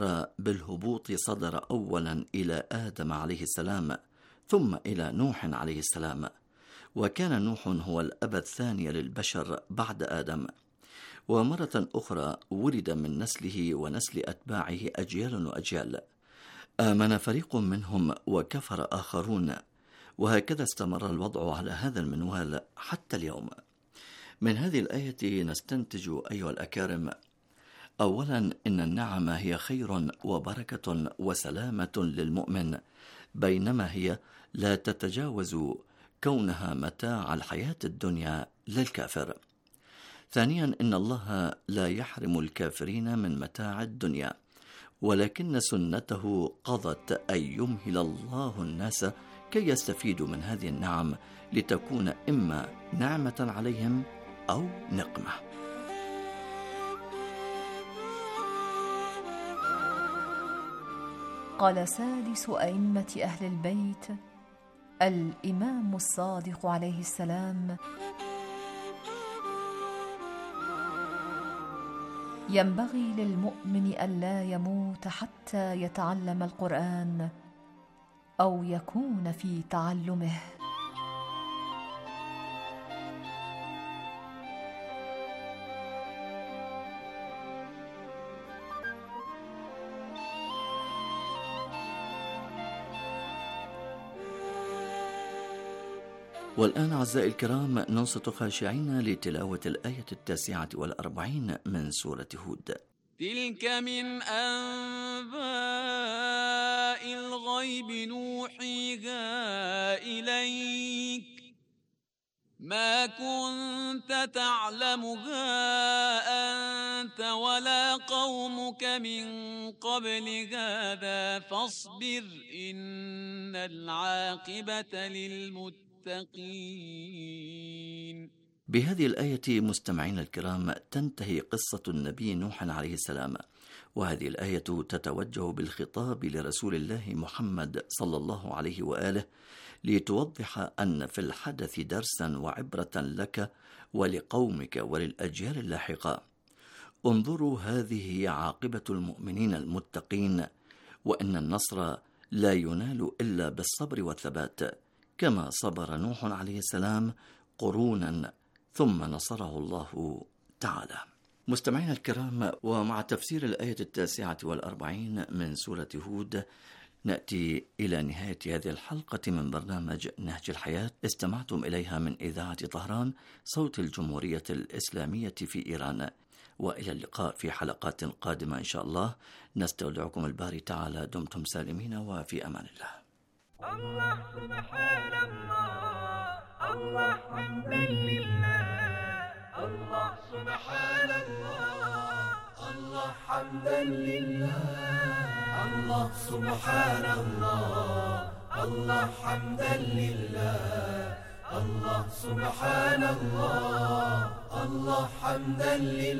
بالهبوط صدر أولا إلى آدم عليه السلام ثم إلى نوح عليه السلام، وكان نوح هو الأب الثاني للبشر بعد آدم، ومرة أخرى ولد من نسله ونسل أتباعه أجيال وأجيال، آمن فريق منهم وكفر آخرون، وهكذا استمر الوضع على هذا المنوال حتى اليوم. من هذه الآية نستنتج أيها الأكارم: أولا، إن النعم هي خير وبركة وسلامة للمؤمن، بينما هي لا تتجاوز كونها متاع الحياة الدنيا للكافر. ثانيا، إن الله لا يحرم الكافرين من متاع الدنيا، ولكن سنته قضت أن يمهل الله الناس كي يستفيدوا من هذه النعم لتكون إما نعمة عليهم أو نقمة. قال سادس أئمة أهل البيت الإمام الصادق عليه السلام: ينبغي للمؤمن ألا يموت حتى يتعلم القرآن أو يكون في تعلمه. والآن أعزائي الكرام ننصت خاشعين لتلاوة الآية 49 من سورة هود. تلك من أنباء الغيب نوحيها إليك ما كنت تعلمها أنت ولا قومك من قبل هذا فاصبر إن العاقبة للمتقين. بهذه الآية مستمعين الكرام تنتهي قصة النبي نوح عليه السلام، وهذه الآية تتوجه بالخطاب لرسول الله محمد صلى الله عليه وآله لتوضح أن في الحدث درسا وعبرة لك ولقومك وللأجيال اللاحقة. انظروا، هذه هي عاقبة المؤمنين المتقين، وإن النصر لا ينال إلا بالصبر والثبات، كما صبر نوح عليه السلام قرونا ثم نصره الله تعالى. مستمعينا الكرام، ومع تفسير الآية 49 من سورة هود نأتي إلى نهاية هذه الحلقة من برنامج نهج الحياة. استمعتم إليها من إذاعة طهران صوت الجمهورية الإسلامية في إيران، وإلى اللقاء في حلقات قادمة إن شاء الله. نستودعكم الباري تعالى، دمتم سالمين وفي أمان الله. الله سبحان الله، الله حمدا لله، الله سبحان الله، الله حمدا لله، الله سبحان الله، الله حمدا لله، الله سبحان الله، الله حمدا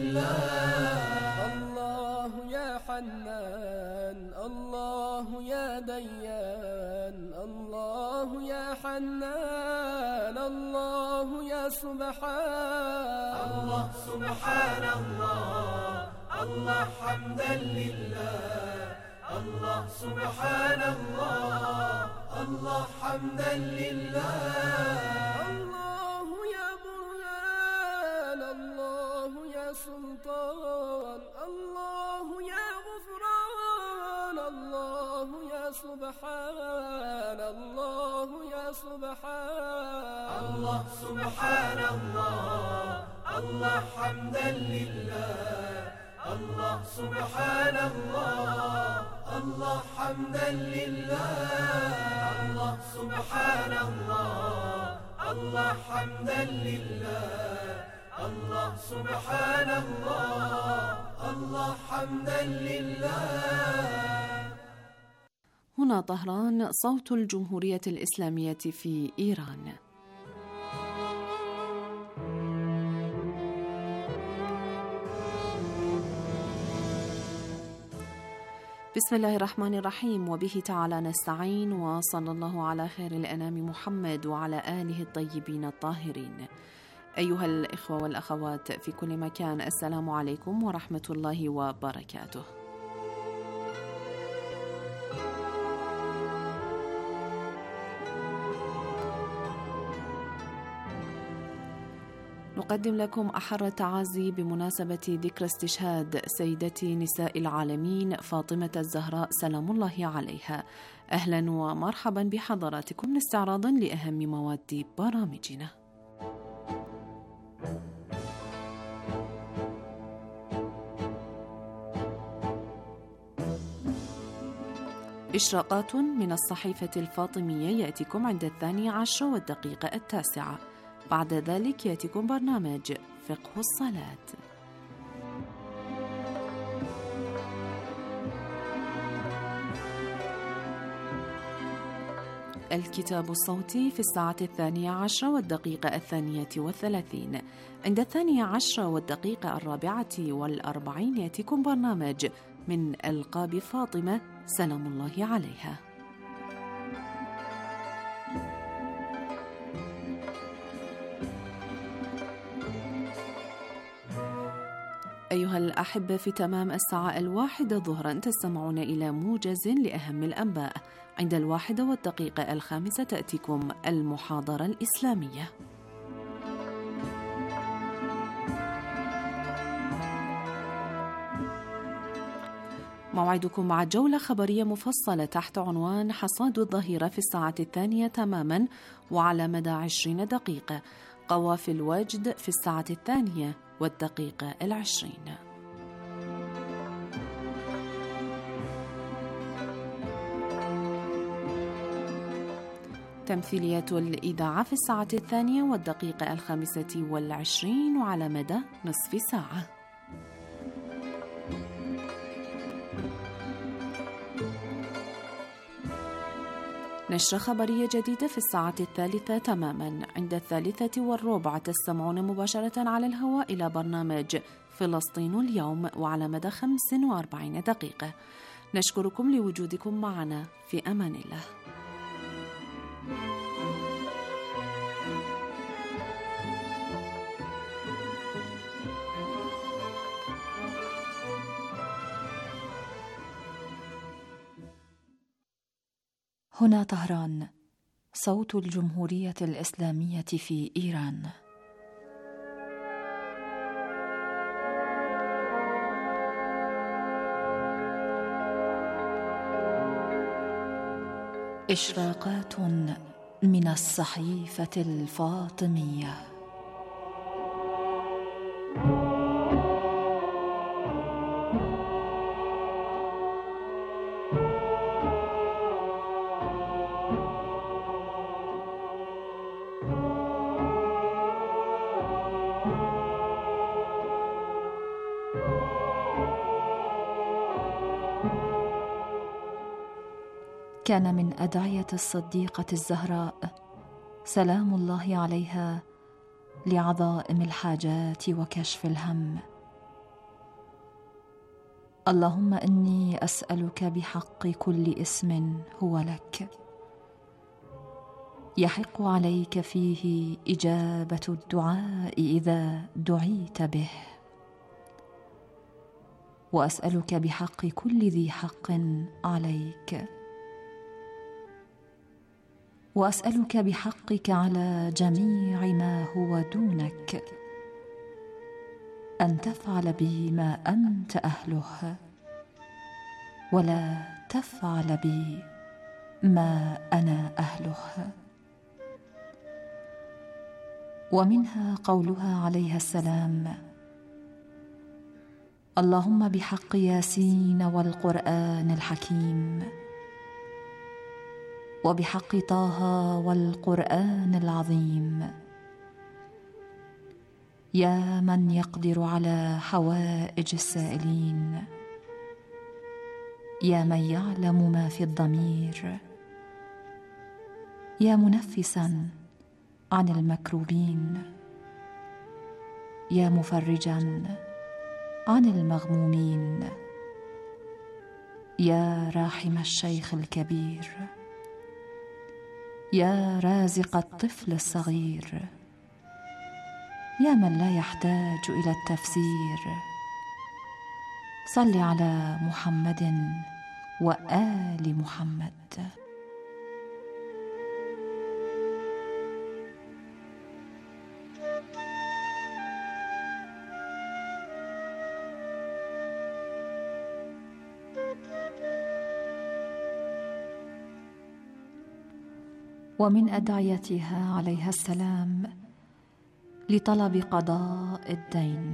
لله. الله يا حنان، الله يا ديان، الله يا حنان، الله يا سبحان. الله سبحان الله، الله حمدا لله، الله سبحان الله، الله حمدا لله. الله يا برهان، الله يا سلطان، الله يا غفران، الله يا سبحان، الله يا سبحان. الله سبحان الله، الله حمدا لله، الله سبحان الله، الله حمدا لله. الله سبحان الله، الله حمدا لله، الله سبحان الله، الله حمدا لله. هنا طهران صوت الجمهورية الإسلامية في إيران. بسم الله الرحمن الرحيم، وبه تعالى نستعين، وصلى الله على خير الأنام محمد وعلى آله الطيبين الطاهرين. أيها الإخوة والأخوات في كل مكان، السلام عليكم ورحمة الله وبركاته. نقدم لكم أحر التعازي بمناسبة ذكرى استشهاد سيدة نساء العالمين فاطمة الزهراء سلام الله عليها. أهلا ومرحبا بحضراتكم استعراضا لأهم مواد برامجنا. إشراقات من الصحيفة الفاطمية يأتيكم عند 12:09. بعد ذلك يأتيكم برنامج فقه الصلاة. الكتاب الصوتي في 12:32. عند 12:40 يأتيكم برنامج من ألقاب فاطمة سلام الله عليها. أيها الأحبة، في تمام 1:00 ظهرا تستمعون إلى موجز لأهم الأنباء. عند 1:05 تأتيكم المحاضرة الإسلامية. موعدكم مع جولة خبرية مفصلة تحت عنوان حصاد الظهيرة في 2:00 تماما وعلى مدى 20 دقيقة. قوافل وجد في 2:20. تمثيليات الإذاعة في 2:25 وعلى مدى نصف ساعة. نشرة خبرية جديدة في 3:00 تماما. عند 3:15 تستمعون مباشرة على الهواء إلى برنامج فلسطين اليوم وعلى مدى 45 دقيقة. نشكركم لوجودكم معنا. في أمان الله. هنا طهران، صوت الجمهورية الإسلامية في إيران. إشراقات من الصحيفة الفاطمية. كان من أدعية الصديقة الزهراء سلام الله عليها لعظائم الحاجات وكشف الهم: اللهم إني أسألك بحق كل اسم هو لك يحق عليك فيه إجابة الدعاء إذا دعيت به، وأسألك بحق كل ذي حق عليك، وأسألك بحقك على جميع ما هو دونك أن تفعل بي ما أنت أهله، ولا تفعل بي ما أنا أهله. ومنها قولها عليها السلام: اللهم بحق ياسين والقرآن الحكيم، وبحق طه والقرآن العظيم، يا من يقدر على حوائج السائلين، يا من يعلم ما في الضمير، يا منفسا عن المكروبين، يا مفرجا عن المغمومين، يا راحم الشيخ الكبير، يا رازق الطفل الصغير، يا من لا يحتاج إلى التفسير، صل على محمد وآل محمد. ومن أدعيتها عليها السلام لطلب قضاء الدين: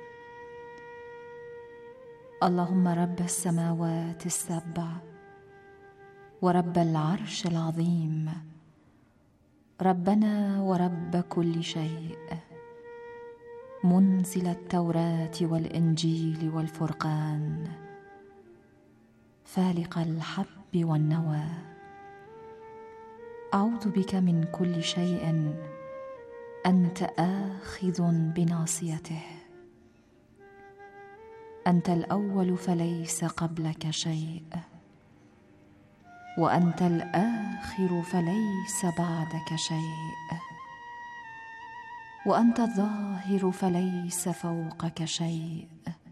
اللهم رب السماوات السبع ورب العرش العظيم، ربنا ورب كل شيء، منزل التوراة والإنجيل والفرقان، فالق الحب والنوى، أعوذ بك من كل شيء أنت آخذ بناصيته، أنت الأول فليس قبلك شيء، وأنت الآخر فليس بعدك شيء، وأنت الظاهر فليس فوقك شيء،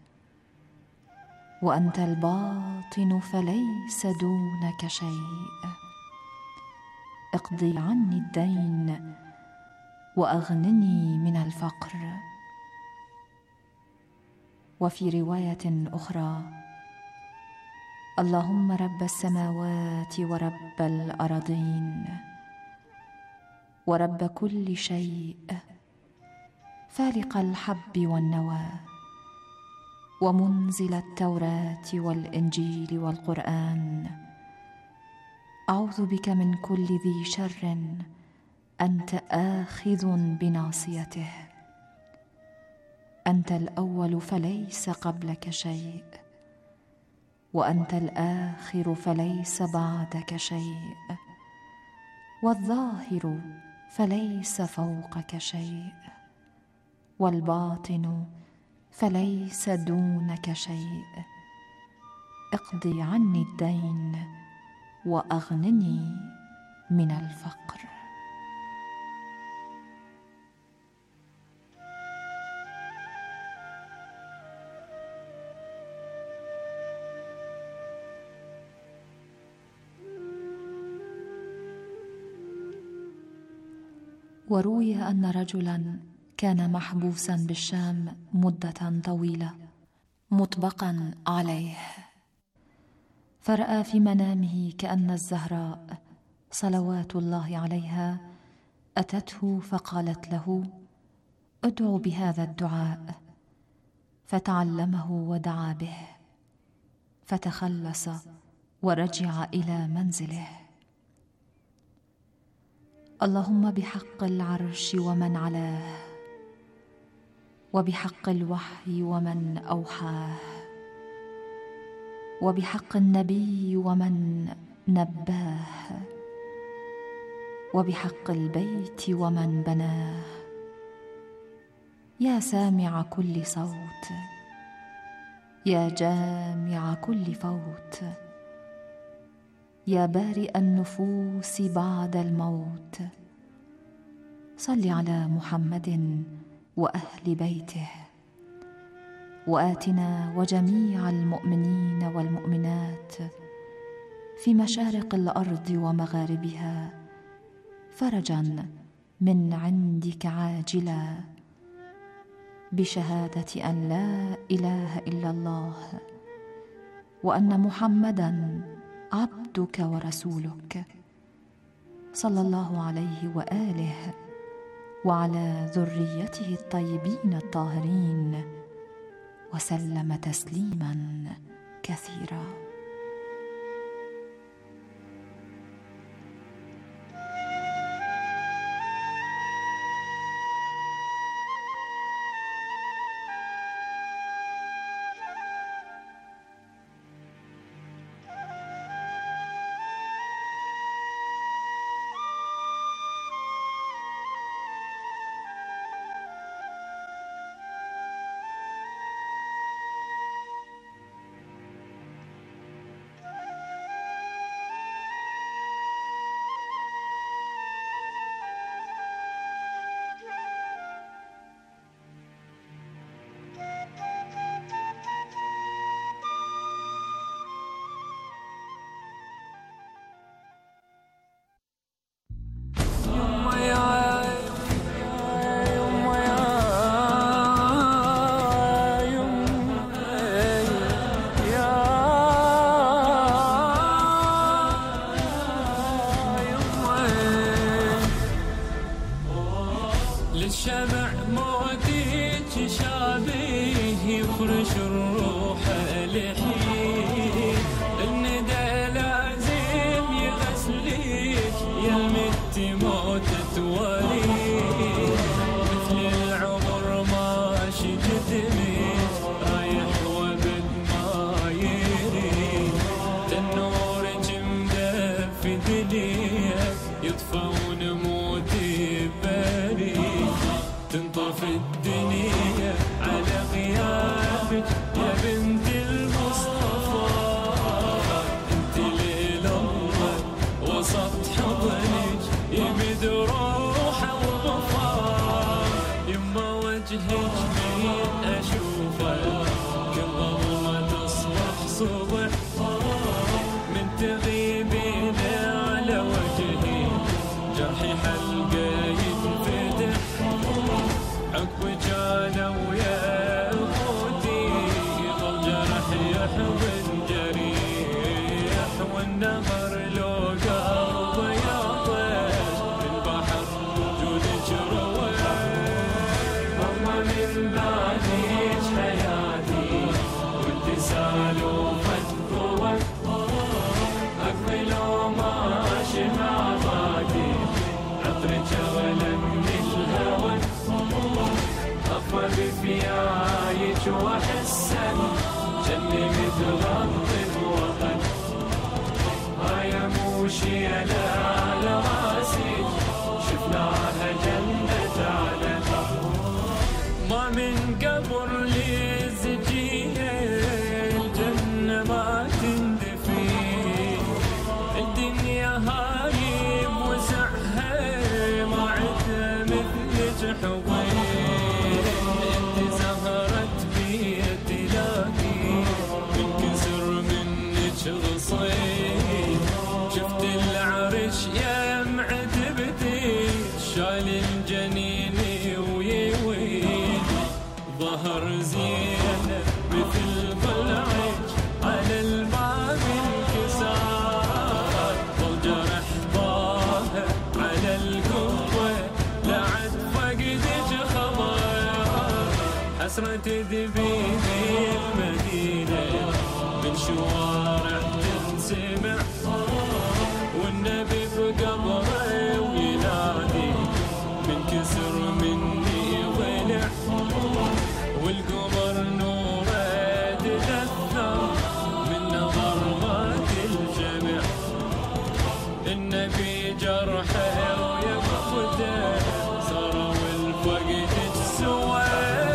وأنت الباطن فليس دونك شيء. اقضي عني الدين وأغنني من الفقر. وفي رواية أخرى: اللهم رب السماوات ورب الأراضين ورب كل شيء، فالق الحب والنوى، ومنزل التوراة والإنجيل والقرآن، أعوذ بك من كل ذي شر أنت آخذ بناصيته، أنت الأول فليس قبلك شيء، وأنت الآخر فليس بعدك شيء، والظاهر فليس فوقك شيء، والباطن فليس دونك شيء. اقضي عني الدين وأغنني من الفقر. وروي أن رجلا كان محبوسا بالشام مدة طويلة مطبقا عليه، فرأى في منامه كأن الزهراء صلوات الله عليها أتته فقالت له: ادع بهذا الدعاء، فتعلمه ودعا به، فتخلص ورجع إلى منزله: اللهم بحق العرش ومن علاه، وبحق الوحي ومن أوحاه، وبحق النبي ومن نباه، وبحق البيت ومن بناه، يا سامع كل صوت، يا جامع كل فوت، يا بارئ النفوس بعد الموت، صل على محمد وأهل بيته، وآتنا وجميع المؤمنين والمؤمنات في مشارق الأرض ومغاربها فرجا من عندك عاجلا، بشهادة أن لا إله إلا الله وأن محمدا عبدك ورسولك، صلى الله عليه وآله وعلى ذريته الطيبين الطاهرين، وسلم تسليما كثيرا. وجهك من أشوفه كل ما تصبح صبح من تغيبين على وجهي جرحي حلقه ينفتح عقب جانا ويا أخوتي ظل جرح يحضن جريح والنهر لو قلبه يطش من بحر وجودك روح ماما من بعدك حياتي وانت سالوفة قوة أقبل وماشي مع باقي عطرك أغلى من الهوى أطفى بفيايك وأحسن جني متغطي بوطن هاي موشي على راسي شفناها جنة عدن ما من قبر للزجيج الجنة ما تندفي الدنيا هاي بوسعها ما عدها مثلك حضين انت زهرت بيدي لاقي منكسر منك غصين شفت العرش يا معتبتي شال الجنين ويوين ظهر زينة مثل ضلعك على الباب انكسار ظل جرح ظاهر على القوة لعد فقدك خبر حسرة تذبين المدينة من شوارع تنسمع والنبي بقبره وينادي من كسر مني ضلع والقمر نوره تدثر من ضربات الجمع النبي جرحه ويقفته صاروا الفقد تسوى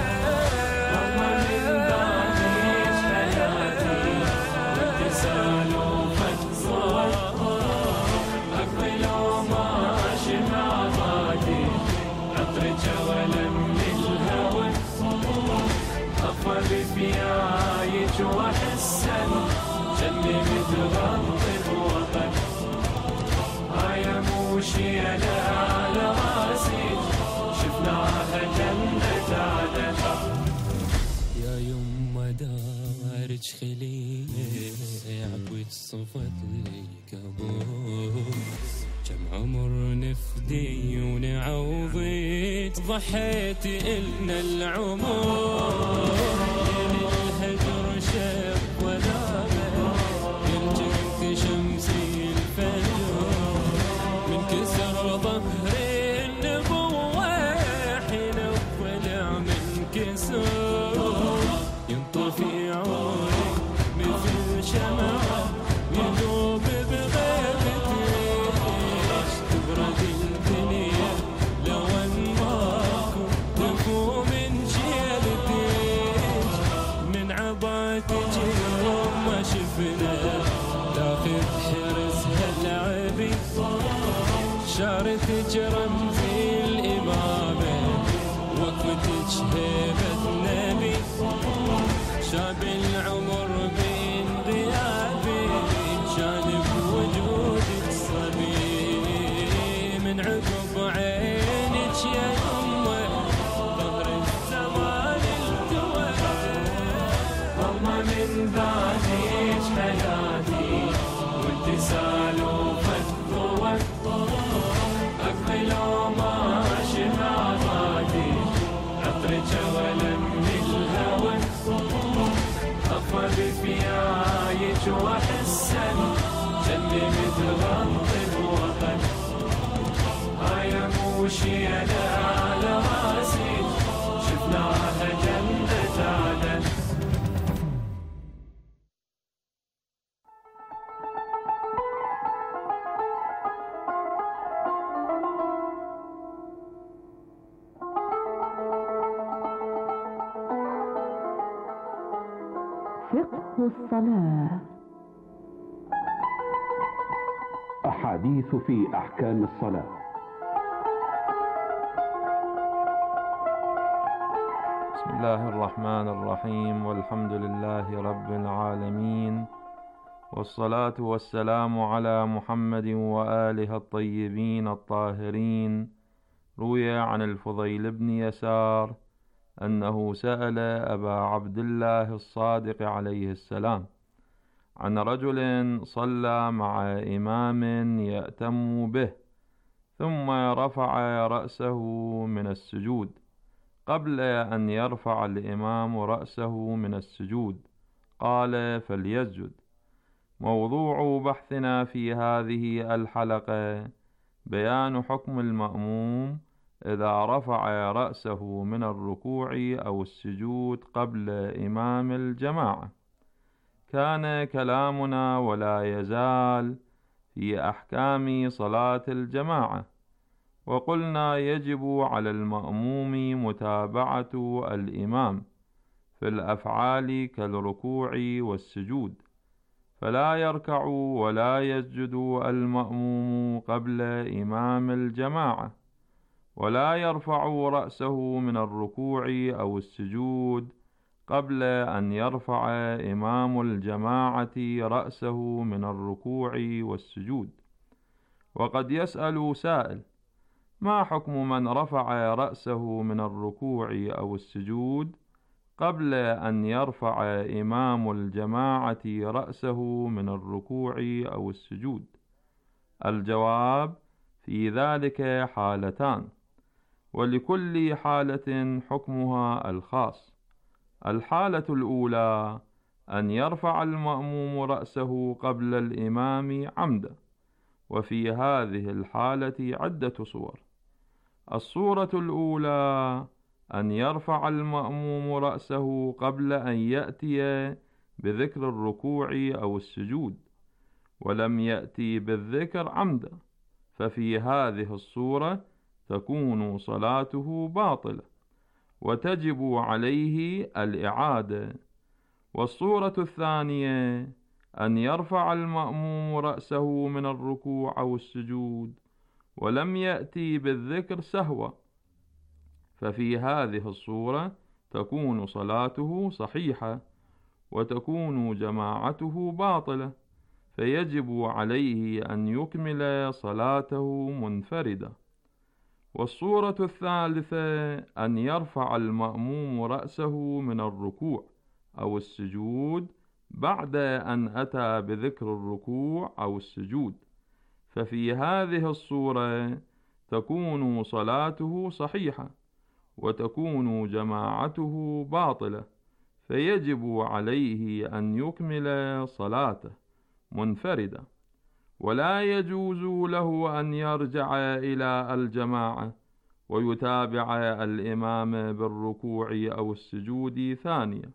بفيايك وأحسن جني متغطي بوطن هاي موشي على راسي شفناها جنة عدن يا يما دارج خليل عبوت صفت لي كابوس كم عمر نفدي ونعوضت ضحيت إلنا العمر الهجر شب ونامه يرجعك شمسي الفجر من كسر ظهر النبوة حين الضلع من كسر ينطفي عوني مثل شمعة يذوب بغيبتي تبرد الدنيا لو انماكو تفو من شيلتك من عباتك يوم ما شفنا تاخذ حرسها العبي شارتك رمزي الإمامة وقفتك هيبة نبي شاب العمر بين غيابي شانب وجودك صبي من عقب عينك يا يمه ظهر الزمان التوى والله من بعدك حياتي وانت سالوفة ضوى أقبل وماشي مع باقي عطرك أغلى من الهوى أطفى بفيايك وأحسن جني متغطي بوطن هاي موشي على راسي شفناها جنة عدن فقه الصلاة. أحاديث في أحكام الصلاة. الله الرحمن الرحيم، والحمد لله رب العالمين، والصلاة والسلام على محمد وآله الطيبين الطاهرين. روي عن الفضيل بن يسار أنه سأل أبا عبد الله الصادق عليه السلام عن رجل صلى مع إمام يأتم به، ثم رفع رأسه من السجود قبل أن يرفع الإمام رأسه من السجود، قال: فليسجد. موضوع بحثنا في هذه الحلقة بيان حكم المأموم إذا رفع رأسه من الركوع أو السجود قبل إمام الجماعة. كان كلامنا ولا يزال في أحكام صلاة الجماعة، وقلنا يجب على المأموم متابعة الإمام في الأفعال كالركوع والسجود، فلا يركع ولا يسجد المأموم قبل إمام الجماعة، ولا يرفع رأسه من الركوع أو السجود قبل أن يرفع إمام الجماعة رأسه من الركوع والسجود. وقد يسأل سائل: ما حكم من رفع رأسه من الركوع أو السجود قبل أن يرفع إمام الجماعة رأسه من الركوع أو السجود؟ الجواب: في ذلك حالتان، ولكل حالة حكمها الخاص. الحالة الأولى أن يرفع المأموم رأسه قبل الإمام عمدا، وفي هذه الحالة عدة صور. الصورة الأولى أن يرفع المأموم رأسه قبل أن يأتي بذكر الركوع أو السجود، ولم يأتي بالذكر عمدا، ففي هذه الصورة تكون صلاته باطلة وتجب عليه الإعادة. والصورة الثانية أن يرفع المأموم رأسه من الركوع أو السجود ولم يأتي بالذكر سهوا، ففي هذه الصورة تكون صلاته صحيحة وتكون جماعته باطلة، فيجب عليه أن يكمل صلاته منفردة. والصورة الثالثة أن يرفع المأموم رأسه من الركوع أو السجود بعد أن أتى بذكر الركوع أو السجود، ففي هذه الصورة تكون صلاته صحيحة وتكون جماعته باطلة، فيجب عليه أن يكمل صلاته منفردة، ولا يجوز له أن يرجع إلى الجماعة ويتابع الإمام بالركوع أو السجود ثانية.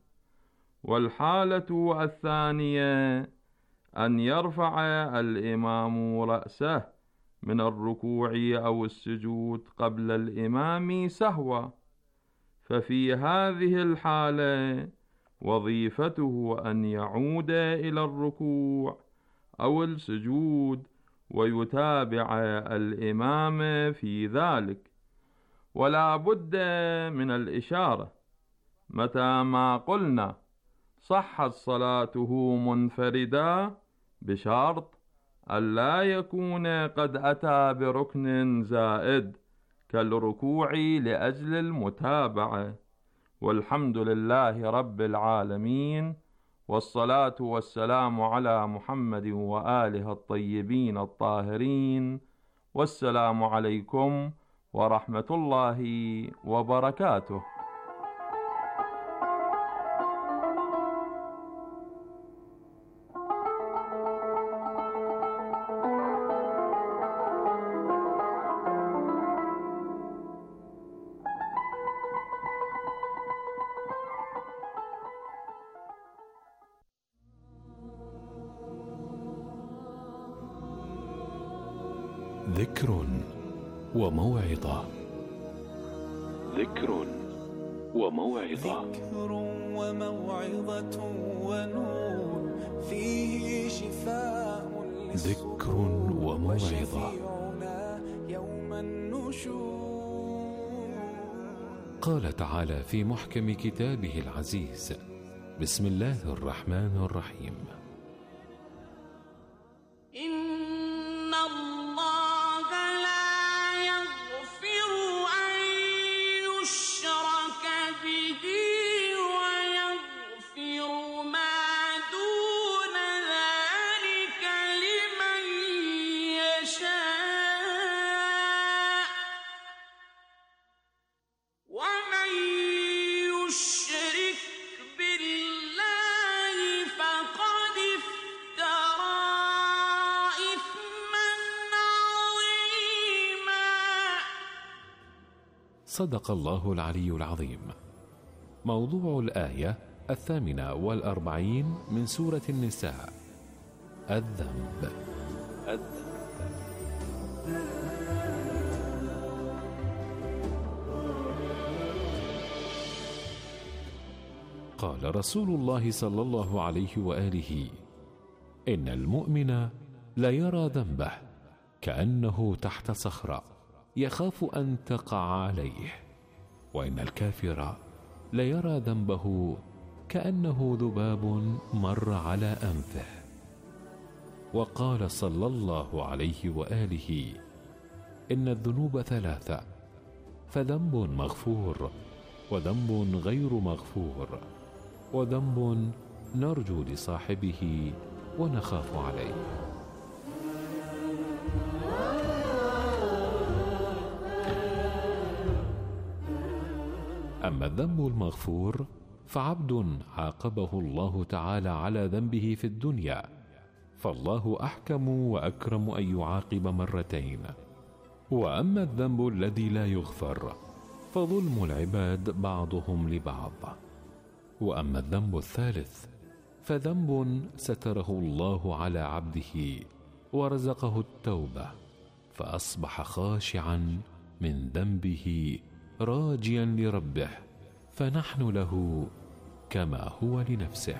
والحالة الثانية أن يرفع الإمام رأسه من الركوع أو السجود قبل الإمام سهوا، ففي هذه الحالة وظيفته أن يعود إلى الركوع أو السجود ويتابع الإمام في ذلك. ولا بد من الإشارة متى ما قلنا صحت صلاته منفردا بشرط ألا يكون قد أتى بركن زائد كالركوع لأجل المتابعة. والحمد لله رب العالمين، والصلاة والسلام على محمد وآله الطيبين الطاهرين، والسلام عليكم ورحمة الله وبركاته. ذكر وموعظة. ذكر وموعظة. ذكر وموعظة ونور فيه شفاء ذكر وموعظة. يوم النشور. قال تعالى في محكم كتابه العزيز: بسم الله الرحمن الرحيم. إن الله لا يغفر أن يشرك به ويغفر ما دون ذلك لمن يشاء ومن يشرك بالله فقد افترى إثما عظيما. صدق الله العلي العظيم. موضوع الآية 48 من سورة النساء: الذنب. قال رسول الله صلى الله عليه وآله: إن المؤمن ليرى ذنبه كأنه تحت صخرة يخاف أن تقع عليه، وإن الكافر ليرى ذنبه كأنه ذباب مر على أنفه. وقال صلى الله عليه وآله: إن الذنوب ثلاثة، فذنب مغفور، وذنب غير مغفور، وذنب نرجو لصاحبه ونخاف عليه. أما الذنب المغفور فعبد عاقبه الله تعالى على ذنبه في الدنيا، فالله أحكم وأكرم أن يعاقب مرتين. وأما الذنب الذي لا يغفر فظلم العباد بعضهم لبعض. وأما الذنب الثالث فذنب ستره الله على عبده ورزقه التوبة، فأصبح خاشعا من ذنبه راجيا لربه، فنحن له كما هو لنفسه.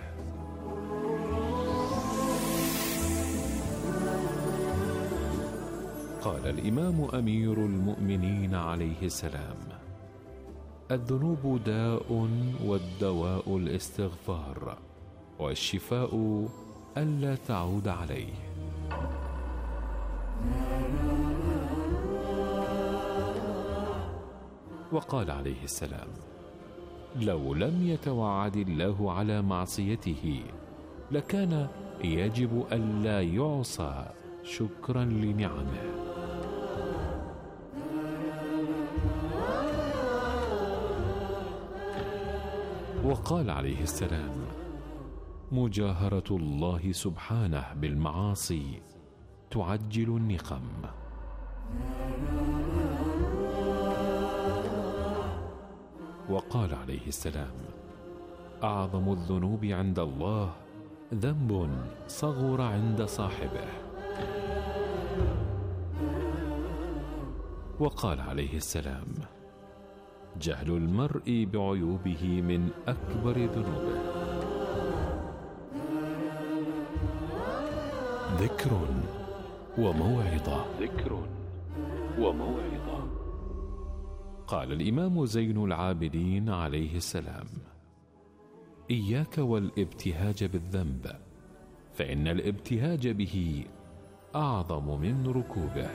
قال الإمام أمير المؤمنين عليه السلام: الذنوب داء، والدواء الاستغفار، والشفاء ألا تعود عليه. وقال عليه السلام: لو لم يتوعد الله على معصيته لكان يجب ألا يعصى شكرا لنعمه. وقال عليه السلام: مجاهرة الله سبحانه بالمعاصي تعجل النقم. وقال عليه السلام: أعظم الذنوب عند الله ذنب صغر عند صاحبه. وقال عليه السلام: جهل المرء بعيوبه من أكبر ذنوبه. ذكر وموعظة. قال الإمام زين العابدين عليه السلام: إياك والابتهاج بالذنب، فإن الابتهاج به أعظم من ركوبه.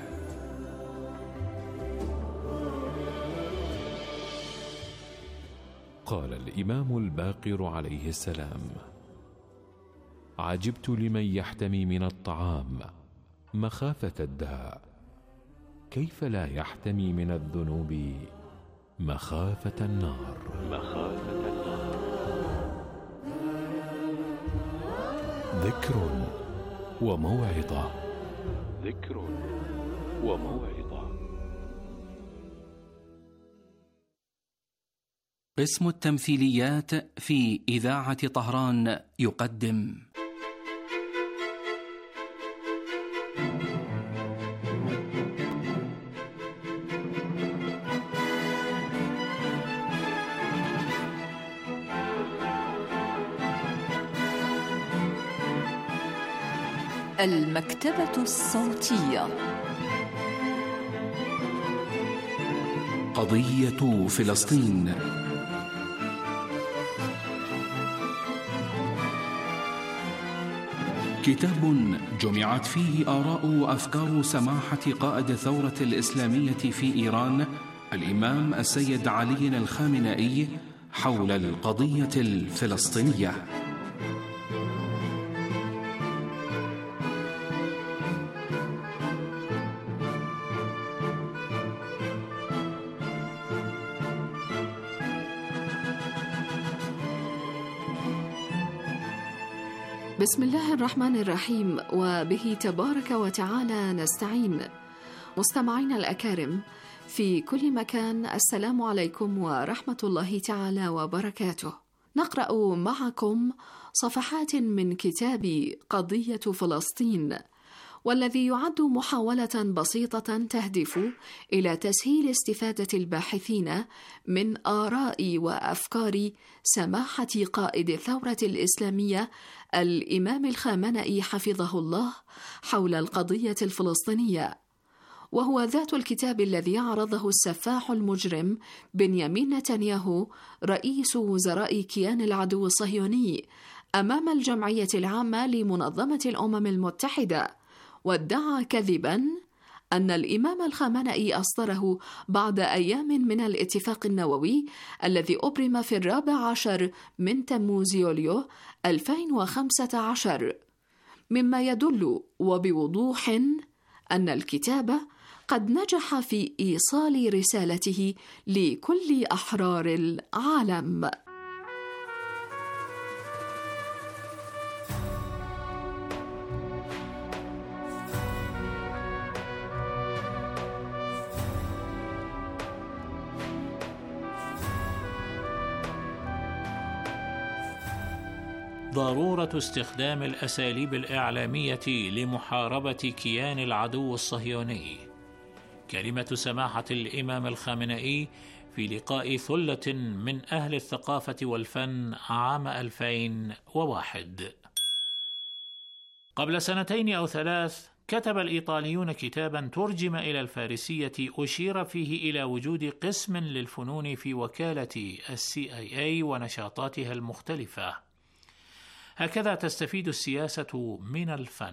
قال الإمام الباقر عليه السلام: عجبت لمن يحتمي من الطعام مخافة الداء، كيف لا يحتمي من الذنوب مخافة النار. ذكر وموعظة. قسم التمثيليات في إذاعة طهران يقدم المكتبة الصوتية. قضية فلسطين. كتاب جمعت فيه آراء وأفكار سماحة قائد الثورة الإسلامية في إيران الإمام السيد علي الخامنئي حول القضية الفلسطينية. بسم الله الرحمن الرحيم، وبه تبارك وتعالى نستعين. مستمعين الأكارم في كل مكان، السلام عليكم ورحمة الله تعالى وبركاته. نقرأ معكم صفحات من كتاب قضية فلسطين، والذي يعد محاولة بسيطة تهدف إلى تسهيل استفادة الباحثين من آراء وأفكار سماحة قائد الثورة الإسلامية الإمام الخامنئي حفظه الله حول القضية الفلسطينية، وهو ذات الكتاب الذي عرضه السفاح المجرم بنيامين نتنياهو رئيس وزراء كيان العدو الصهيوني أمام الجمعية العامة لمنظمة الأمم المتحدة، وادعى كذباً أن الإمام الخامنئي أصدره بعد أيام من الاتفاق النووي الذي أبرم في 14 من تموز يوليو 2015، مما يدل وبوضوح أن الكتاب قد نجح في إيصال رسالته لكل أحرار العالم. ضرورة استخدام الأساليب الإعلامية لمحاربة كيان العدو الصهيوني. كلمة سماحة الإمام الخامنئي في لقاء ثلة من أهل الثقافة والفن عام 2001. قبل 2 أو 3 كتب الإيطاليون كتابا ترجم إلى الفارسية أشير فيه إلى وجود قسم للفنون في وكالة CIA ونشاطاتها المختلفة. هكذا تستفيد السياسة من الفن.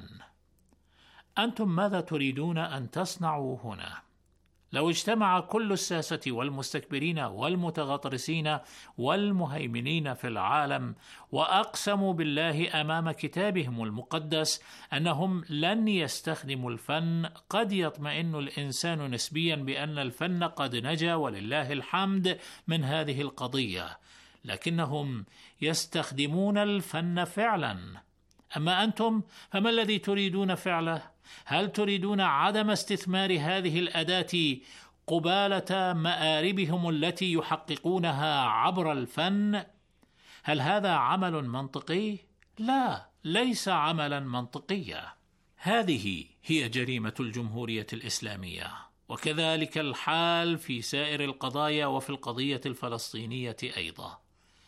أنتم ماذا تريدون أن تصنعوا هنا؟ لو اجتمع كل الساسة والمستكبرين والمتغطرسين والمهيمنين في العالم وأقسموا بالله أمام كتابهم المقدس أنهم لن يستخدموا الفن، قد يطمئن الإنسان نسبيا بأن الفن قد نجا ولله الحمد من هذه القضية، لكنهم يستخدمون الفن فعلا. أما أنتم فما الذي تريدون فعله؟ هل تريدون عدم استثمار هذه الأداة قبالة مآربهم التي يحققونها عبر الفن؟ هل هذا عمل منطقي؟ لا، ليس عملا منطقيا. هذه هي جريمة الجمهورية الإسلامية، وكذلك الحال في سائر القضايا وفي القضية الفلسطينية أيضا.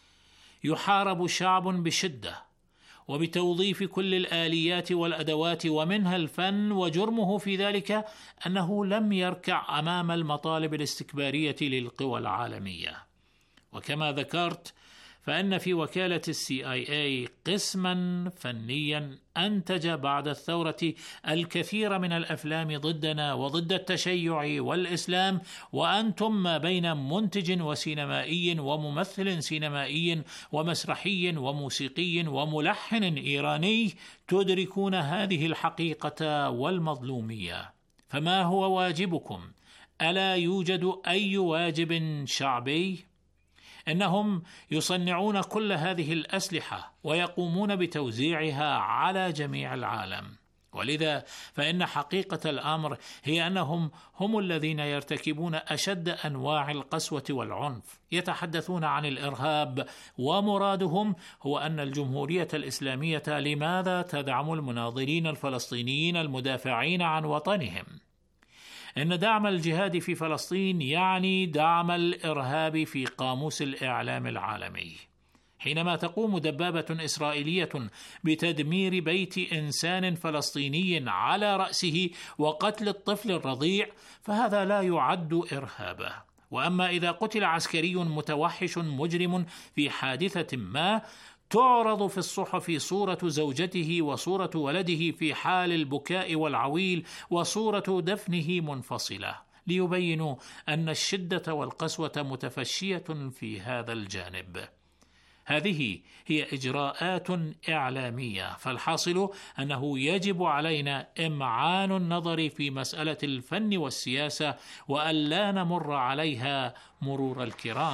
يحارب شعب بشدة وبتوظيف كل الآليات والأدوات ومنها الفن، وجرمه في ذلك أنه لم يركع أمام المطالب الاستكبارية للقوى العالمية. وكما ذكرت فإن في وكالة CIA قسما فنيا أنتج بعد الثورة الكثير من الأفلام ضدنا وضد التشيع والإسلام، وأنتم ما بين منتج وسينمائي وممثل سينمائي ومسرحي وموسيقي وملحن إيراني تدركون هذه الحقيقة والمظلومية. فما هو واجبكم؟ ألا يوجد أي واجب شعبي؟ إنهم يصنعون كل هذه الأسلحة ويقومون بتوزيعها على جميع العالم، ولذا فإن حقيقة الأمر هي أنهم هم الذين يرتكبون أشد أنواع القسوة والعنف. يتحدثون عن الإرهاب، ومرادهم هو أن الجمهورية الإسلامية لماذا تدعم المناضلين الفلسطينيين المدافعين عن وطنهم؟ إن دعم الجهاد في فلسطين يعني دعم الإرهاب في قاموس الإعلام العالمي. حينما تقوم دبابة إسرائيلية بتدمير بيت إنسان فلسطيني على رأسه وقتل الطفل الرضيع، فهذا لا يعد إرهابا، وأما إذا قتل عسكري متوحش مجرم في حادثة ما، تعرض في الصحف صورة زوجته وصورة ولده في حال البكاء والعويل وصورة دفنه منفصلة، ليبينوا أن الشدة والقسوة متفشية في هذا الجانب. هذه هي إجراءات إعلامية، فالحاصل أنه يجب علينا إمعان النظر في مسألة الفن والسياسة وألا نمر عليها مرور الكرام.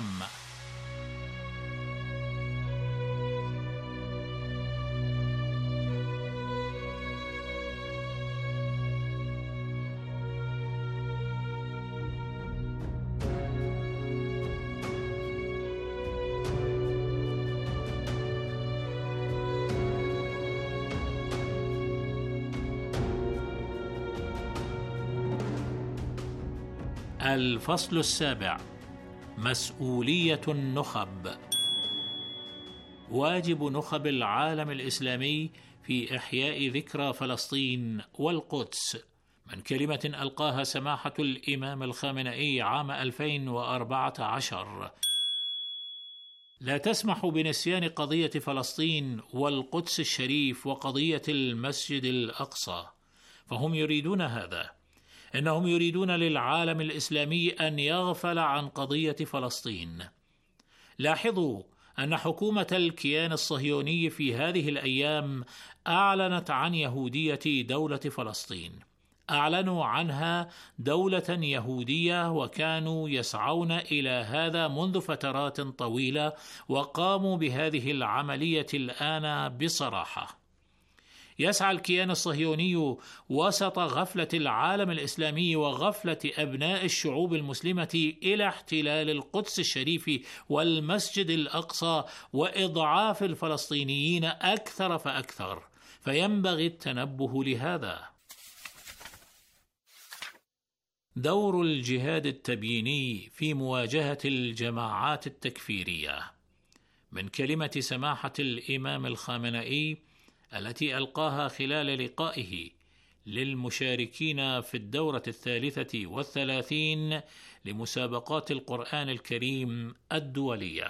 الفصل السابع: مسؤولية النخب. واجب نخب العالم الإسلامي في إحياء ذكرى فلسطين والقدس، من كلمة ألقاها سماحة الإمام الخامنئي عام 2014: لا تسمح بنسيان قضية فلسطين والقدس الشريف وقضية المسجد الأقصى. فهم يريدون هذا، إنهم يريدون للعالم الإسلامي أن يغفل عن قضية فلسطين. لاحظوا أن حكومة الكيان الصهيوني في هذه الأيام أعلنت عن يهودية دولة فلسطين، أعلنوا عنها دولة يهودية، وكانوا يسعون إلى هذا منذ فترات طويلة، وقاموا بهذه العملية الآن بصراحة. يسعى الكيان الصهيوني وسط غفلة العالم الإسلامي وغفلة أبناء الشعوب المسلمة إلى احتلال القدس الشريف والمسجد الأقصى وإضعاف الفلسطينيين أكثر فأكثر، فينبغي التنبه لهذا. دور الجهاد التبييني في مواجهة الجماعات التكفيرية، من كلمة سماحة الإمام الخامنئي التي ألقاها خلال لقائه للمشاركين في الدورة 33 لمسابقات القرآن الكريم الدولية: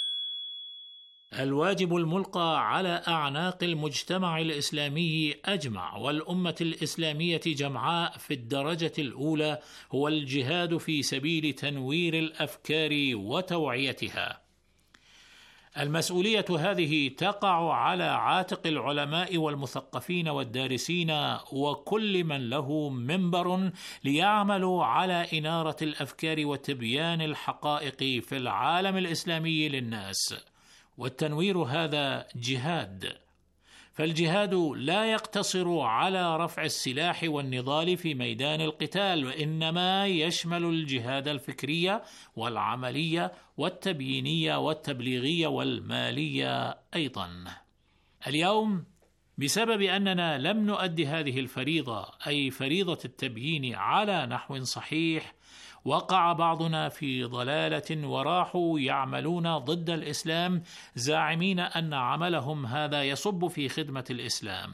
الواجب الملقى على أعناق المجتمع الإسلامي أجمع والأمة الإسلامية جمعاء في الدرجة الأولى هو الجهاد في سبيل تنوير الأفكار وتوعيتها. المسؤولية هذه تقع على عاتق العلماء والمثقفين والدارسين وكل من له منبر ليعملوا على إنارة الأفكار وتبيان الحقائق في العالم الإسلامي للناس. والتنوير هذا جهاد، فالجهاد لا يقتصر على رفع السلاح والنضال في ميدان القتال، وإنما يشمل الجهاد الفكري والعملي والتبييني والتبليغي والمالي أيضا. اليوم بسبب أننا لم نؤدي هذه الفريضة، أي فريضة التبيين، على نحو صحيح، وقع بعضنا في ضلالة وراحوا يعملون ضد الإسلام زاعمين أن عملهم هذا يصب في خدمة الإسلام.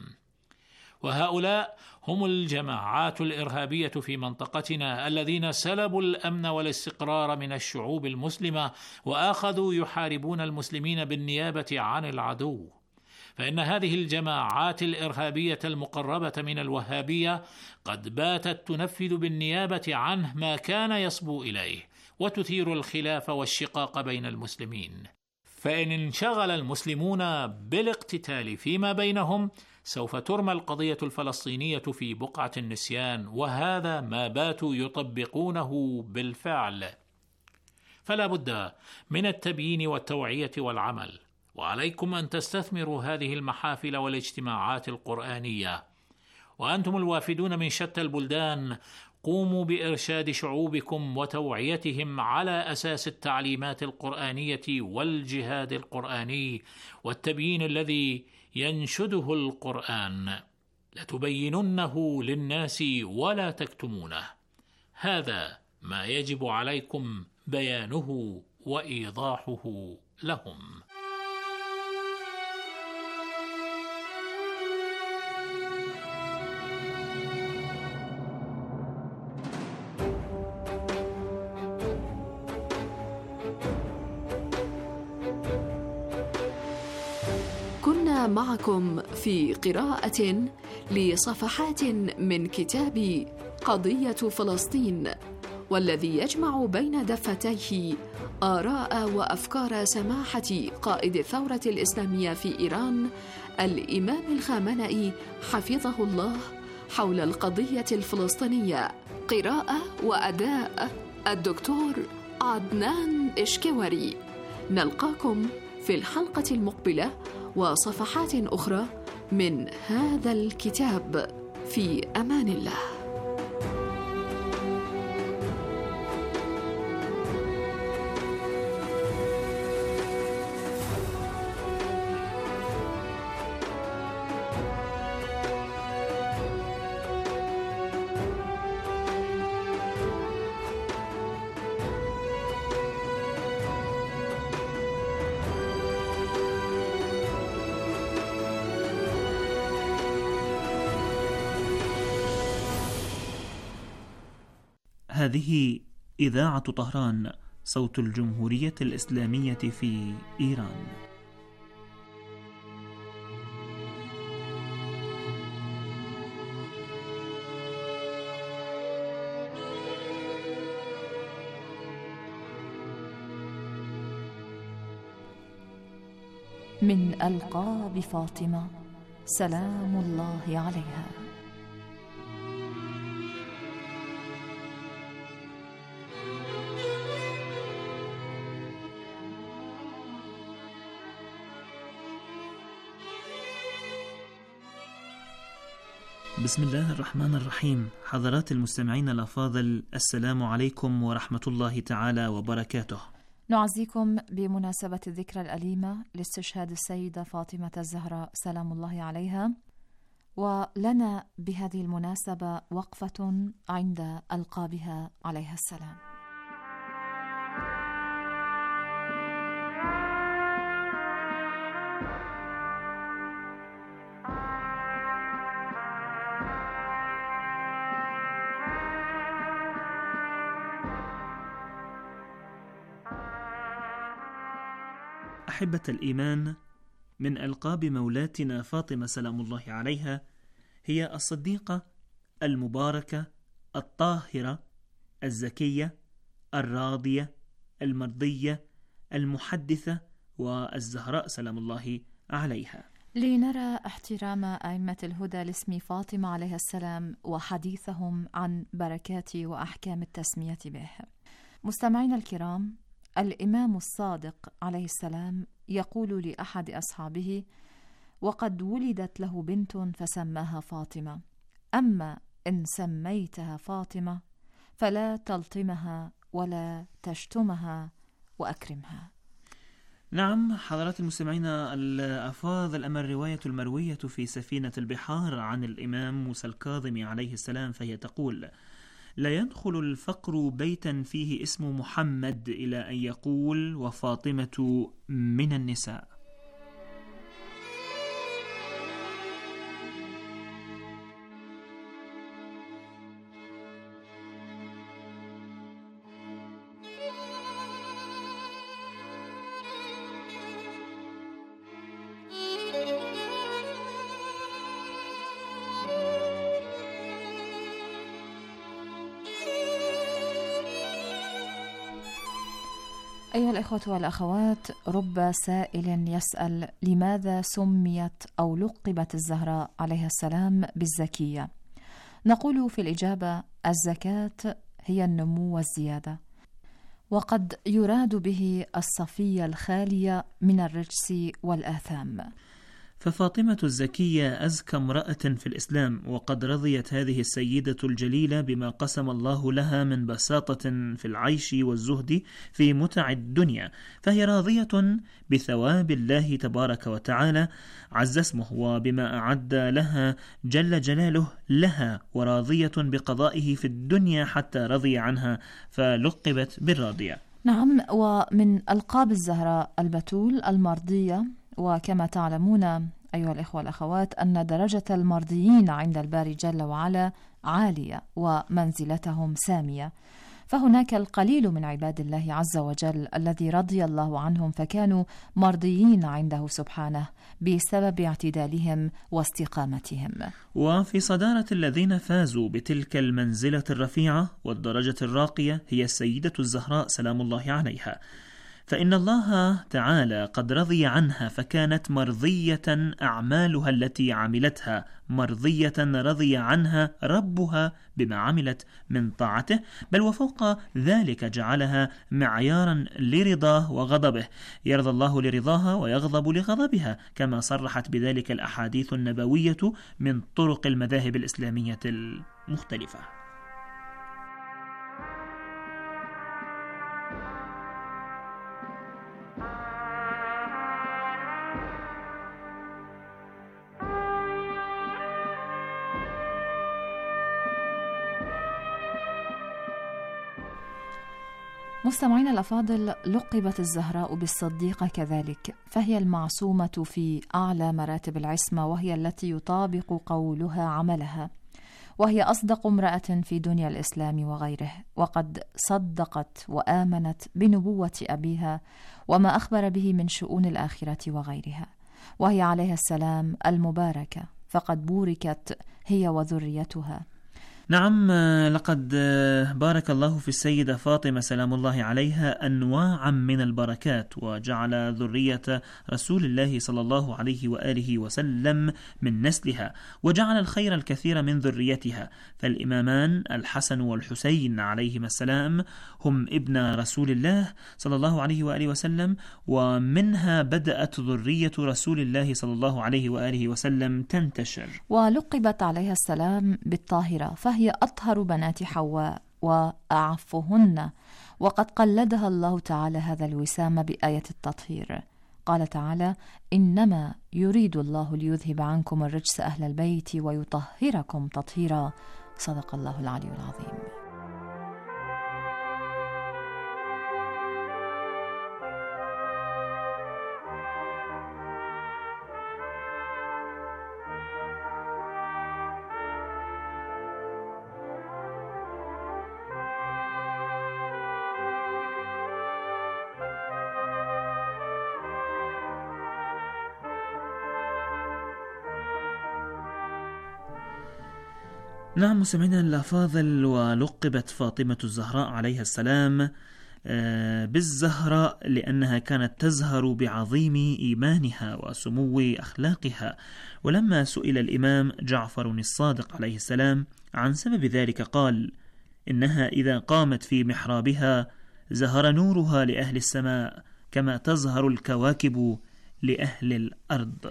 وهؤلاء هم الجماعات الإرهابية في منطقتنا الذين سلبوا الأمن والاستقرار من الشعوب المسلمة وأخذوا يحاربون المسلمين بالنيابة عن العدو. فإن هذه الجماعات الإرهابية المقربة من الوهابية قد باتت تنفذ بالنيابة عنه ما كان يصبو إليه، وتثير الخلاف والشقاق بين المسلمين. فإن انشغل المسلمون بالاقتتال فيما بينهم سوف ترمى القضية الفلسطينية في بقعة النسيان، وهذا ما باتوا يطبقونه بالفعل. فلا بد من التبيين والتوعية والعمل، وعليكم أن تستثمروا هذه المحافل والاجتماعات القرآنية. وأنتم الوافدون من شتى البلدان قوموا بإرشاد شعوبكم وتوعيتهم على أساس التعليمات القرآنية والجهاد القرآني والتبيين الذي ينشده القرآن. لتبيننه للناس ولا تكتمونه. هذا ما يجب عليكم بيانه وإيضاحه لهم. نبدأ معكم في قراءة لصفحات من كتاب قضية فلسطين، والذي يجمع بين دفتيه آراء وأفكار سماحة قائد الثورة الإسلامية في إيران الإمام الخامنئي حفظه الله حول القضية الفلسطينية. قراءة وأداء الدكتور عدنان إشكواري. نلقاكم في الحلقة المقبلة وصفحات أخرى من هذا الكتاب. في أمان الله. هذه إذاعة طهران، صوت الجمهورية الإسلامية في إيران. من ألقاب فاطمة سلام الله عليها. بسم الله الرحمن الرحيم. حضرات المستمعين الأفاضل، السلام عليكم ورحمة الله تعالى وبركاته. نعزيكم بمناسبة الذكرى الأليمة لاستشهاد السيدة فاطمة الزهراء سلام الله عليها، ولنا بهذه المناسبة وقفة عند ألقابها عليها السلام. أحبة الإيمان، من ألقاب مولاتنا فاطمة سلام الله عليها هي الصديقة المباركة الطاهرة الزكية الراضية المرضية المحدثة والزهراء سلام الله عليها. لنرى احترام أئمة الهدى لاسم فاطمة عليها السلام وحديثهم عن بركات وأحكام التسمية به. مستمعينا الكرام، الإمام الصادق عليه السلام يقول لأحد أصحابه: وقد ولدت له بنت فسماها فاطمة، أما إن سميتها فاطمة فلا تلطمها ولا تشتمها وأكرمها. نعم حضرات المستمعين الأفاضل، أما الرواية المروية في سفينة البحار عن الإمام موسى الكاظم عليه السلام فهي تقول: لا يدخل الفقر بيتا فيه اسم محمد إلى أن يقول وفاطمة من النساء. أيها الإخوة والأخوات، رب سائل يسأل: لماذا سميت أو لقبت الزهراء عليها السلام بالزكية؟ نقول في الإجابة: الزكاة هي النمو والزيادة، وقد يراد به الصفية الخالية من الرجس والآثام. ففاطمة الزكية أزكى امرأة في الإسلام، وقد رضيت هذه السيدة الجليلة بما قسم الله لها من بساطة في العيش والزهد في متع الدنيا، فهي راضية بثواب الله تبارك وتعالى عز اسمه وبما أعد لها جل جلاله لها، وراضية بقضائه في الدنيا حتى رضي عنها فلقبت بالراضية. نعم، ومن ألقاب الزهراء البتول المرضية. وكما تعلمون أيها الإخوة والأخوات أن درجة المرضيين عند الباري جل وعلا عالية ومنزلتهم سامية، فهناك القليل من عباد الله عز وجل الذي رضي الله عنهم فكانوا مرضيين عنده سبحانه بسبب اعتدالهم واستقامتهم. وفي صدارة الذين فازوا بتلك المنزلة الرفيعة والدرجة الراقية هي السيدة الزهراء سلام الله عليها، فإن الله تعالى قد رضي عنها فكانت مرضية أعمالها التي عملتها، مرضية رضي عنها ربها بما عملت من طاعته، بل وفوق ذلك جعلها معيارا لرضاه وغضبه، يرضى الله لرضاها ويغضب لغضبها، كما صرحت بذلك الأحاديث النبوية من طرق المذاهب الإسلامية المختلفة. مستمعين الأفاضل، لقبت الزهراء بالصديقة كذلك، فهي المعصومة في أعلى مراتب العصمة، وهي التي يطابق قولها عملها، وهي أصدق امرأة في دنيا الإسلام وغيره، وقد صدقت وآمنت بنبوة أبيها وما أخبر به من شؤون الآخرة وغيرها، وهي عليها السلام المباركة، فقد بوركت هي وذريتها. نعم، لقد بارك الله في السيدة فاطمة سلام الله عليها أنواعا من البركات، وجعل ذرية رسول الله صلى الله عليه وآله وسلم من نسلها، وجعل الخير الكثير من ذريتها، فالإمامان الحسن والحسين عليهما السلام هم ابن رسول الله صلى الله عليه وآله وسلم، ومنها بدأت ذرية رسول الله صلى الله عليه وآله وسلم تنتشر. ولقبت عليها السلام بالطاهرة، فهي أطهر بنات حواء وأعفهن، وقد قلدها الله تعالى هذا الوسام بآية التطهير. قال تعالى: إنما يريد الله ليذهب عنكم الرجس أهل البيت ويطهركم تطهيرا. صدق الله العلي العظيم. نعم مستمعينا الأفاضل، ولقبت فاطمة الزهراء عليها السلام بالزهراء لأنها كانت تزهر بعظيم إيمانها وسمو أخلاقها. ولما سئل الإمام جعفر الصادق عليه السلام عن سبب ذلك قال: إنها إذا قامت في محرابها زهر نورها لأهل السماء كما تزهر الكواكب لأهل الأرض.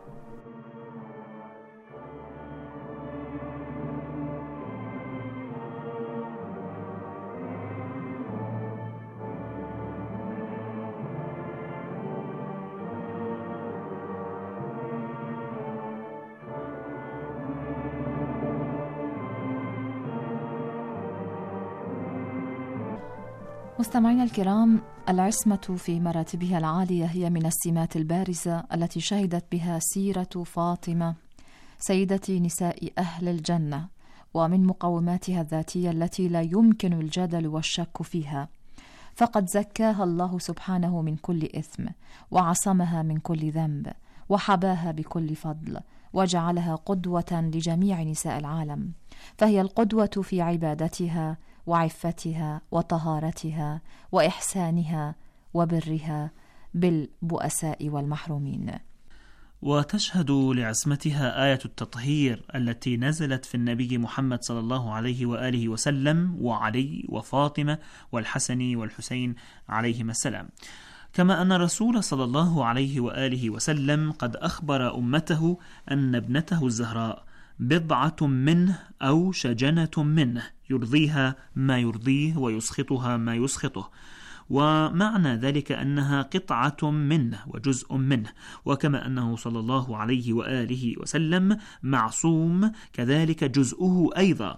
مستمعينا الكرام، العصمة في مراتبها العالية هي من السمات البارزة التي شهدت بها سيرة فاطمة سيدة نساء أهل الجنة، ومن مقوماتها الذاتية التي لا يمكن الجدل والشك فيها، فقد زكاها الله سبحانه من كل إثم، وعصمها من كل ذنب، وحباها بكل فضل، وجعلها قدوة لجميع نساء العالم، فهي القدوة في عبادتها وعفتها وطهارتها وإحسانها وبرها بالبؤساء والمحرومين. وتشهد لعصمتها آية التطهير التي نزلت في النبي محمد صلى الله عليه وآله وسلم وعلي وفاطمة والحسن والحسين عليهما السلام، كما أن الرسول صلى الله عليه وآله وسلم قد أخبر أمته أن ابنته الزهراء بضعة منه أو شجنة منه، يرضيها ما يرضيه ويسخطها ما يسخطه، ومعنى ذلك أنها قطعة منه وجزء منه، وكما أنه صلى الله عليه وآله وسلم معصوم كذلك جزءه أيضا.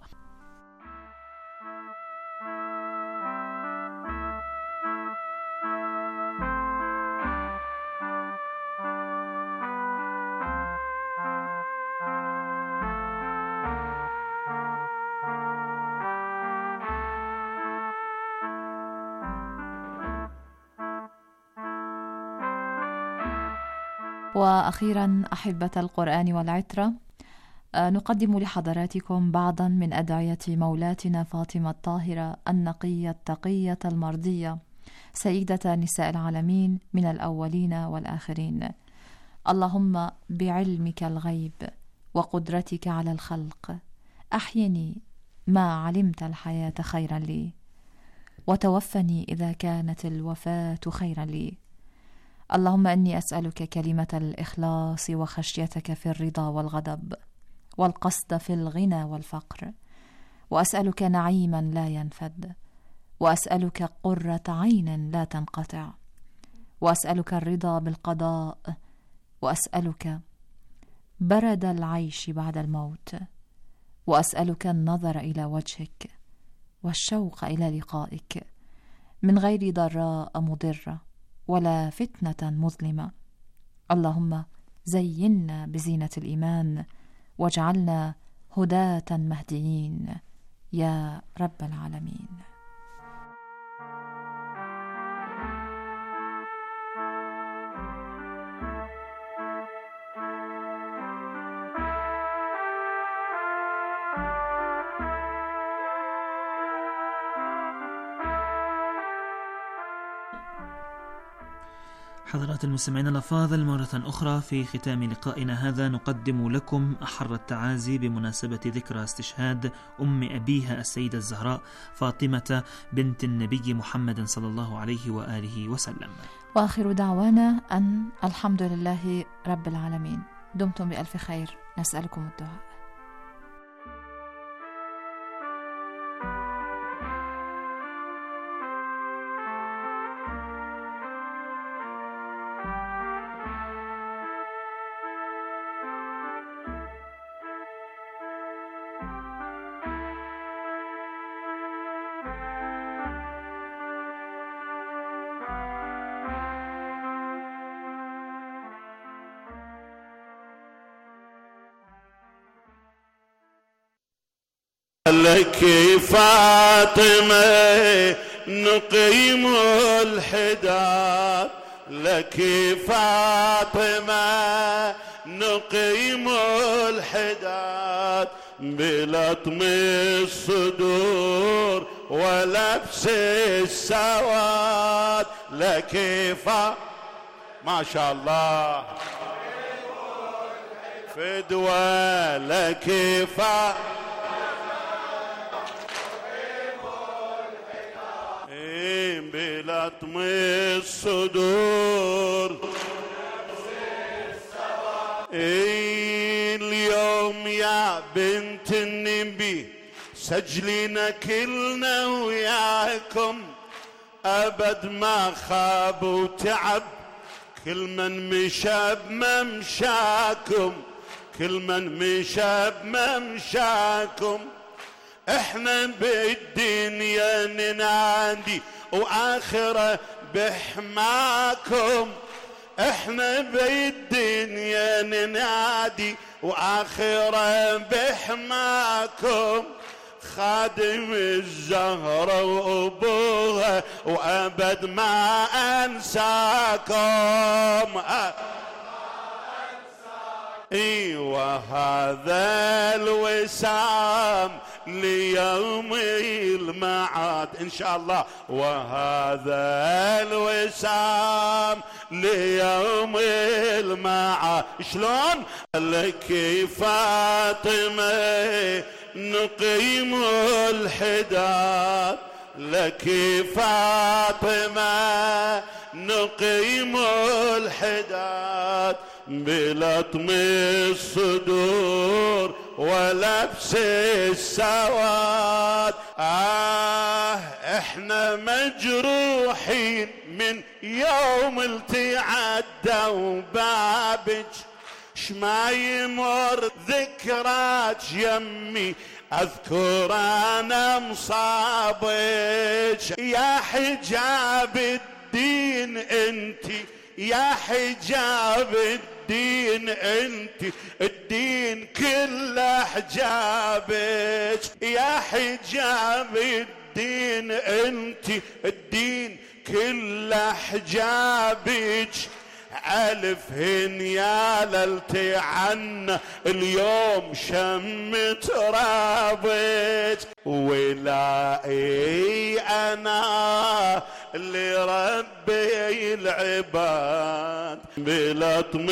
وأخيرا أحبة القرآن والعترة، نقدم لحضراتكم بعضا من أدعية مولاتنا فاطمة الطاهرة النقية التقية المرضية سيدة نساء العالمين من الأولين والآخرين. اللهم بعلمك الغيب وقدرتك على الخلق أحيني ما علمت الحياة خيرا لي، وتوفني إذا كانت الوفاة خيرا لي. اللهم إني أسألك كلمة الإخلاص وخشيتك في الرضا والغضب، والقصد في الغنى والفقر، وأسألك نعيما لا ينفد، وأسألك قرة عين لا تنقطع، وأسألك الرضا بالقضاء، وأسألك برد العيش بعد الموت، وأسألك النظر إلى وجهك والشوق إلى لقائك من غير ضراء مضرة ولا فتنة مظلمة. اللهم زينا بزينة الإيمان واجعلنا هداة مهديين يا رب العالمين. حضرات المستمعين الأفاضل، مرة أخرى في ختام لقائنا هذا نقدم لكم أحر التعازي بمناسبة ذكرى استشهاد أم أبيها السيدة الزهراء فاطمة بنت النبي محمد صلى الله عليه وآله وسلم. وآخر دعوانا أن الحمد لله رب العالمين. دمتم بألف خير، نسألكم الدعاء. لك فاطمة نقيم الحداد، لك فاطمة نقيم الحداد بلطم الصدور ولبس السواد. لك ما شاء الله فدوى لك بلطم الصدور اليوم يا بنت النبي سجلنا كلنا وياكم، أبد ما خاب وتعب كل من مشى بممشاكم، كل من مشى بممشاكم. احنا بالدنيا ننادي وآخرة بحماكم، احنا بالدنيا ننادي وآخرة بحماكم. خادم الزهرة وأبوها وأبد ما أنساكم. ايوه هذا الوسام ليوم المعاد ان شاء الله، وهذا الوسام ليوم المعاد. شلون؟ لك فاطمة نقيم الحداد، لك فاطمة نقيم الحداد بلطم الصدور ولبس السواد. احنا مجروحين من يوم التعدى وبابج، شما يمر ذكرات يمي اذكر انا مصابج. يا حجاب الدين انتي، يا حجاب الدين انتي، الدين كله حجابك. يا حجاب الدين انتي، الدين كله حجابك. ألف هنيا للتعن اليوم شم ترابك ولائي أنا لربي العباد بلطم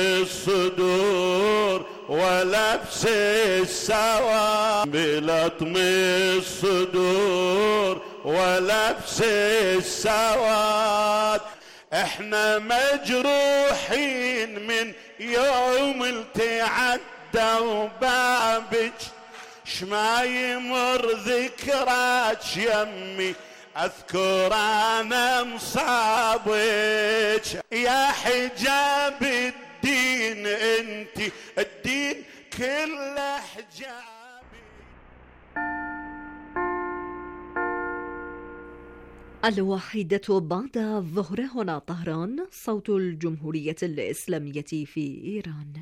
الصدور ولبس السواد بلطم الصدور ولبس السواد احنا مجروحين من يوم التعدى وبابك شما يمر ذكراك يمي اذكر انا مصابك يا حجاب الدين انتي الدين كله حجاب. الواحدة بعد الظهر هنا طهران، صوت الجمهورية الإسلامية في إيران.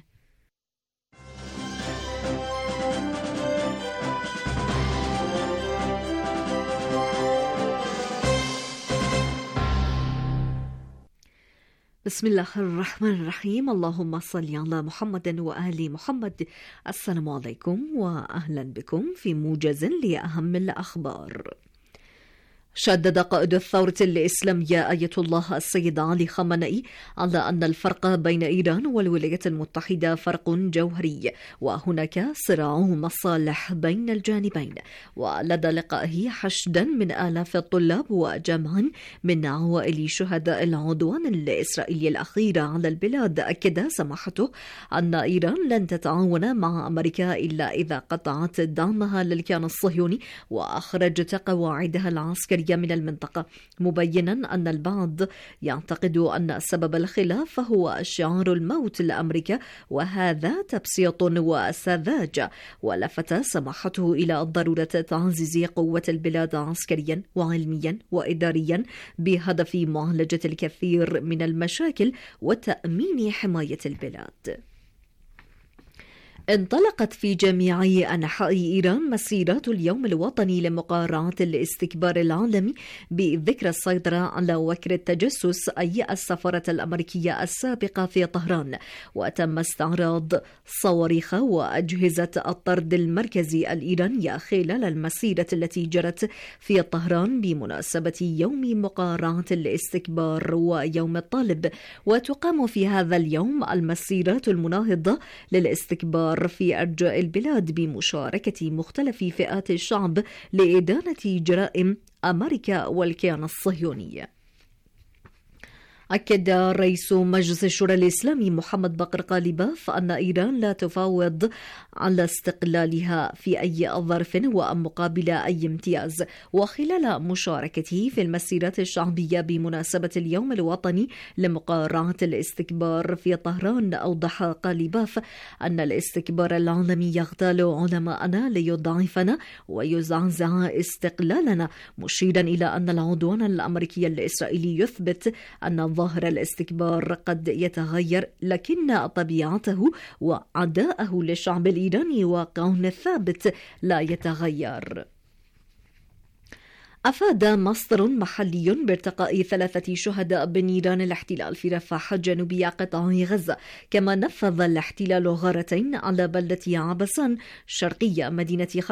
بسم الله الرحمن الرحيم. اللهم صل على محمد وآل محمد. السلام عليكم وأهلا بكم في موجز لأهم الأخبار. شدد قائد الثورة الإسلامية آية الله السيد علي خامنئي على أن الفرق بين إيران والولايات المتحدة فرق جوهري وهناك صراع مصالح بين الجانبين. ولدى لقائه حشدا من آلاف الطلاب وجمعا من عوائل شهداء العدوان الإسرائيلي الأخير على البلاد، أكد سماحته أن إيران لن تتعاون مع أمريكا إلا إذا قطعت دعمها للكيان الصهيوني وأخرجت قواعدها العسكرية من المنطقة، مبينا أن البعض يعتقد أن سبب الخلاف هو شعار الموت لأمريكا، وهذا تبسيط وسذاجة. ولفت سماحته إلى ضرورة تعزيز قوة البلاد عسكريا وعلميا وإداريا بهدف معالجة الكثير من المشاكل وتأمين حماية البلاد. انطلقت في جميع أنحاء إيران مسيرات اليوم الوطني لمقارعة الاستكبار العالمي بذكرى السيطرة على وكر التجسس أي السفارة الأمريكية السابقة في طهران، وتم استعراض صواريخ وأجهزة الطرد المركزي الإيرانية خلال المسيرة التي جرت في طهران بمناسبة يوم مقارعة الاستكبار ويوم الطالب. وتقام في هذا اليوم المسيرات المناهضة للاستكبار في أرجاء البلاد بمشاركة مختلف فئات الشعب لإدانة جرائم أمريكا والكيان الصهيوني. أكد رئيس مجلس الشورى الإسلامي محمد بقر قالباف أن إيران لا تفاوض على استقلالها في أي ظرف ومقابل أي امتياز. وخلال مشاركته في المسيرات الشعبية بمناسبة اليوم الوطني لمقارعة الاستكبار في طهران، أوضح قالباف أن الاستكبار العالمي يغتال علماءنا ليضعفنا ويزعزع استقلالنا، مشيرا إلى أن العدوان الأمريكي الإسرائيلي يثبت أن ظاهر الاستكبار قد يتغير، لكن طبيعته وعداءه للشعب الإيراني واقع ثابت لا يتغير. أفاد مصدر محلي بارتقاء 3 شهداء بنيران الاحتلال في رفح جنوبي قطاع غزة، كما نفذ الاحتلال غارتين على بلدة عبسان شرقية مدينة